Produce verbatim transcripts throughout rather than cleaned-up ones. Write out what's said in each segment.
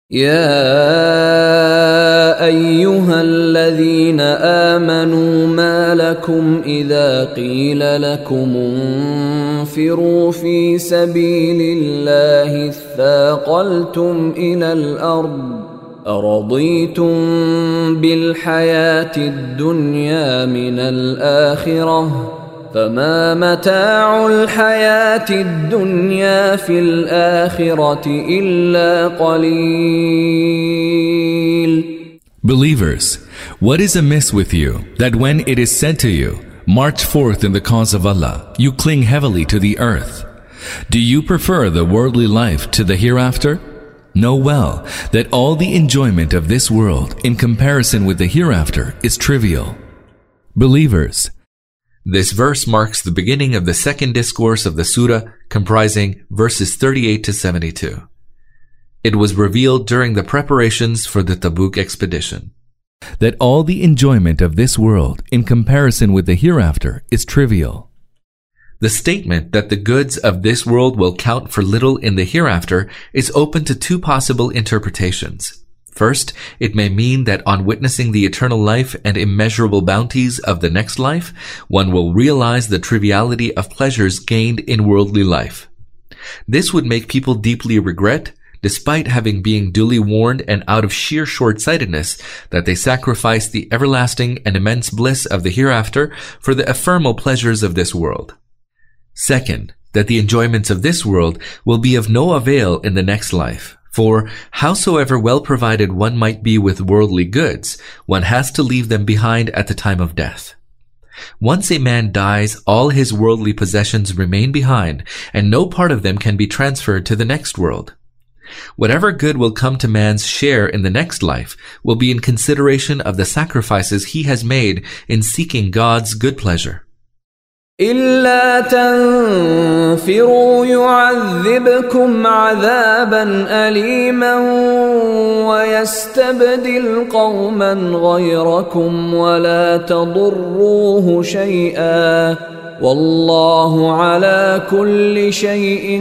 يا أيها الذين آمنوا ما لكم إذا قيل لكم انفروا في سبيل الله اثاقلتم إلى الأرض أرضيتم بالحياة الدنيا من الآخرة فما متاع الحياة الدنيا في الآخرة إلا قليل. Believers, what is amiss with you that when it is said to you, march forth in the cause of Allah, you cling heavily to the earth? Do you prefer the worldly life to the hereafter? Know well that all the enjoyment of this world in comparison with the hereafter is trivial. Believers, this verse marks the beginning of the second discourse of the surah, comprising verses thirty-eight to seventy-two. It was revealed during the preparations for the Tabuk expedition that all the enjoyment of this world in comparison with the hereafter is trivial. The statement that the goods of this world will count for little in the hereafter is open to two possible interpretations. First, it may mean that on witnessing the eternal life and immeasurable bounties of the next life, one will realize the triviality of pleasures gained in worldly life. This would make people deeply regret, despite having been duly warned and out of sheer short-sightedness, that they sacrificed the everlasting and immense bliss of the hereafter for the ephemeral pleasures of this world. Second, that the enjoyments of this world will be of no avail in the next life. For howsoever well provided one might be with worldly goods, one has to leave them behind at the time of death. Once a man dies, all his worldly possessions remain behind, and no part of them can be transferred to the next world. Whatever good will come to man's share in the next life will be in consideration of the sacrifices he has made in seeking God's good pleasure. إلا تنفروا يعذبكم عذابا أليما ويستبدل قوما غيركم ولا تضروه شيئا والله على كل شيء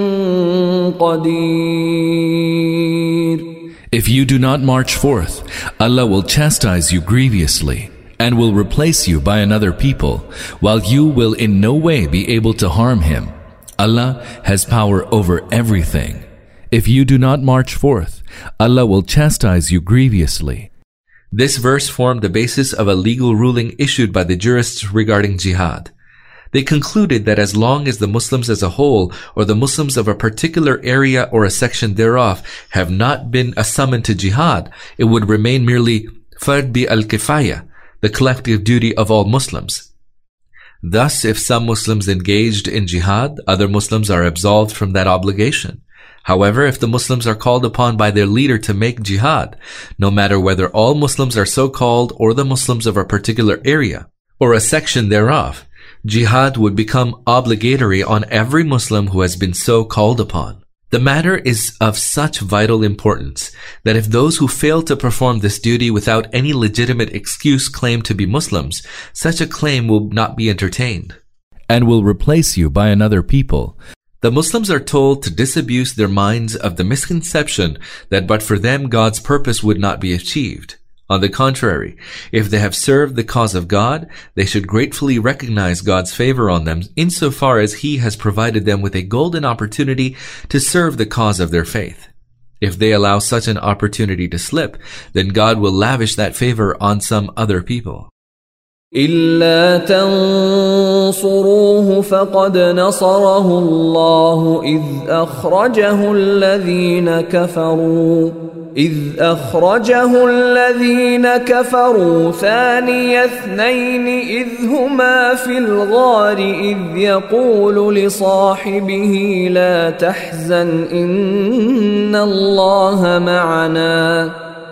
قدير. If you do not march forth, Allah will chastise you grievously and will replace you by another people, while you will in no way be able to harm him. Allah has power over everything. If you do not march forth, Allah will chastise you grievously. This verse formed the basis of a legal ruling issued by the jurists regarding jihad. They concluded that as long as the Muslims as a whole, or the Muslims of a particular area or a section thereof, have not been summoned to jihad, it would remain merely fard bi al-kifaya, the collective duty of all Muslims. Thus, if some Muslims engaged in jihad, other Muslims are absolved from that obligation. However, if the Muslims are called upon by their leader to make jihad, no matter whether all Muslims are so called or the Muslims of a particular area or a section thereof, jihad would become obligatory on every Muslim who has been so called upon. The matter is of such vital importance that if those who fail to perform this duty without any legitimate excuse claim to be Muslims, such a claim will not be entertained and will replace you by another people. The Muslims are told to disabuse their minds of the misconception that but for them God's purpose would not be achieved. On the contrary, if they have served the cause of God, they should gratefully recognize God's favor on them insofar as He has provided them with a golden opportunity to serve the cause of their faith. If they allow such an opportunity to slip, then God will lavish that favor on some other people. إلا تنصروه فقد نصره الله إذ أخرجه الذين كفروا إذ أخرجه الذين كفروا ثاني اثنين إذ هما في الغار إذ يقول لصاحبه لا تحزن إن الله معنا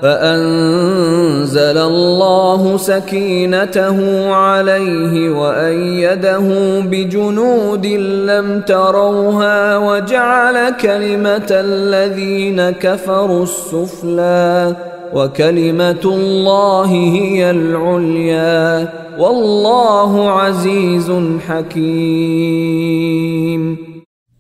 فأنزل الله سكينته عليه وأيده بجنود لم تروها وجعل كلمة الذين كفروا السفلى وكلمة الله هي العليا والله عزيز حكيم.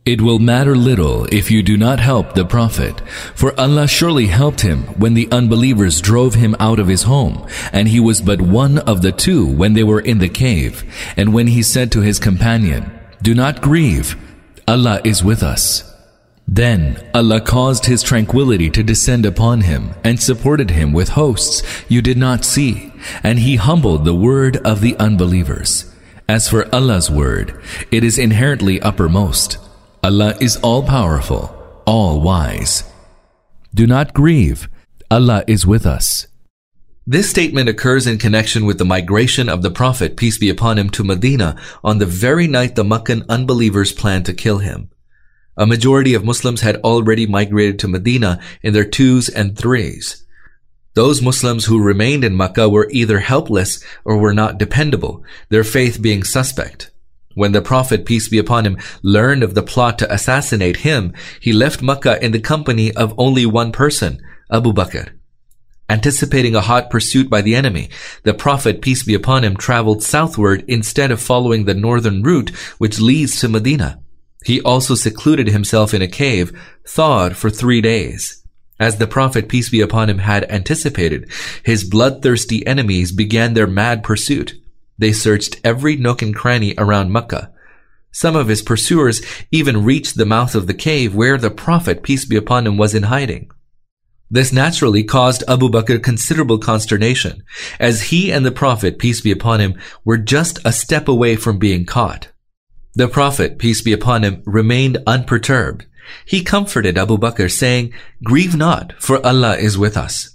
It will matter little if you do not help the Prophet, for Allah surely helped him when the unbelievers drove him out of his home, and he was but one of the two when they were in the cave, and when he said to his companion, "Do not grieve, Allah is with us." Then Allah caused His tranquility to descend upon him and supported him with hosts you did not see, and He humbled the word of the unbelievers. As for Allah's word, it is inherently uppermost. Allah is all-powerful, all-wise. Do not grieve, Allah is with us. This statement occurs in connection with the migration of the Prophet, peace be upon him, to Medina on the very night the Meccan unbelievers planned to kill him. A majority of Muslims had already migrated to Medina in their twos and threes. Those Muslims who remained in Mecca were either helpless or were not dependable, their faith being suspect. When the Prophet, peace be upon him, learned of the plot to assassinate him, he left Mecca in the company of only one person, Abu Bakr. Anticipating a hot pursuit by the enemy, the Prophet, peace be upon him, traveled southward instead of following the northern route which leads to Medina. He also secluded himself in a cave, thawed for three days. As the Prophet, peace be upon him, had anticipated, his bloodthirsty enemies began their mad pursuit. They searched every nook and cranny around Mecca. Some of his pursuers even reached the mouth of the cave where the Prophet, peace be upon him, was in hiding. This naturally caused Abu Bakr considerable consternation, as he and the Prophet, peace be upon him, were just a step away from being caught. The Prophet, peace be upon him, remained unperturbed. He comforted Abu Bakr, saying, "Grieve not, for Allah is with us."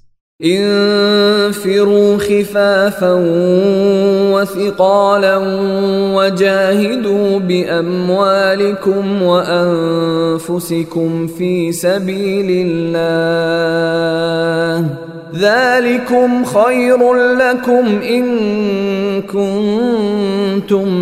انفروا خفافا وثقالا وجاهدوا بأموالكم وأنفسكم في سبيل الله ذلكم خير لكم إن كنتم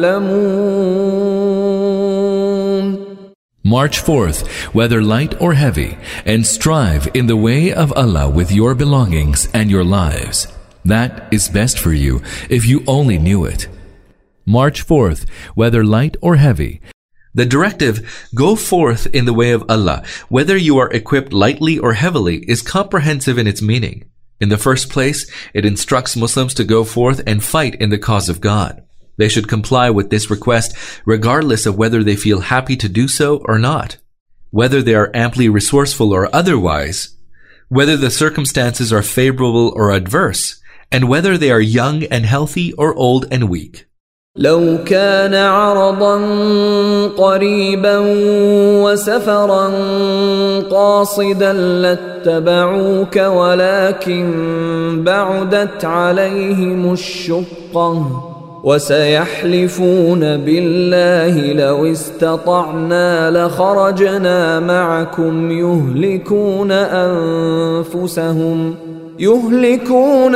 تعلمون. March forth, whether light or heavy, and strive in the way of Allah with your belongings and your lives. That is best for you if you only knew it. March forth, whether light or heavy. The directive, go forth in the way of Allah, whether you are equipped lightly or heavily, is comprehensive in its meaning. In the first place, it instructs Muslims to go forth and fight in the cause of God. They should comply with this request regardless of whether they feel happy to do so or not, whether they are amply resourceful or otherwise, whether the circumstances are favorable or adverse, and whether they are young and healthy or old and weak. لو كان عرضا قريبا وسفرا قاصدا لاتبعوك ولكن بعدت عليهم الشقة وسيحلفون بالله لو استطعنا لخرجنا معكم يهلكون أنفسهم يهلكون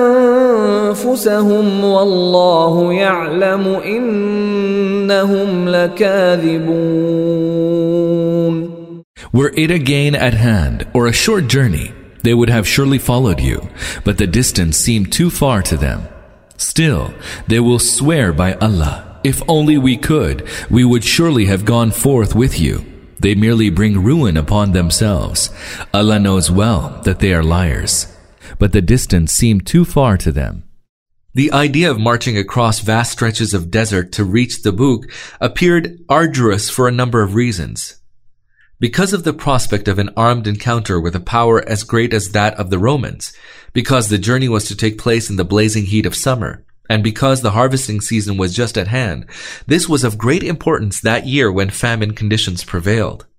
أنفسهم والله يعلم إنهم لكاذبون. Were it a gain at hand or a short journey, they would have surely followed you, but the distance seemed too far to them. Still, they will swear by Allah, if only we could, we would surely have gone forth with you. They merely bring ruin upon themselves. Allah knows well that they are liars. But the distance seemed too far to them. The idea of marching across vast stretches of desert to reach Tabuk appeared arduous for a number of reasons. Because of the prospect of an armed encounter with a power as great as that of the Romans, because the journey was to take place in the blazing heat of summer, and because the harvesting season was just at hand, this was of great importance that year when famine conditions prevailed.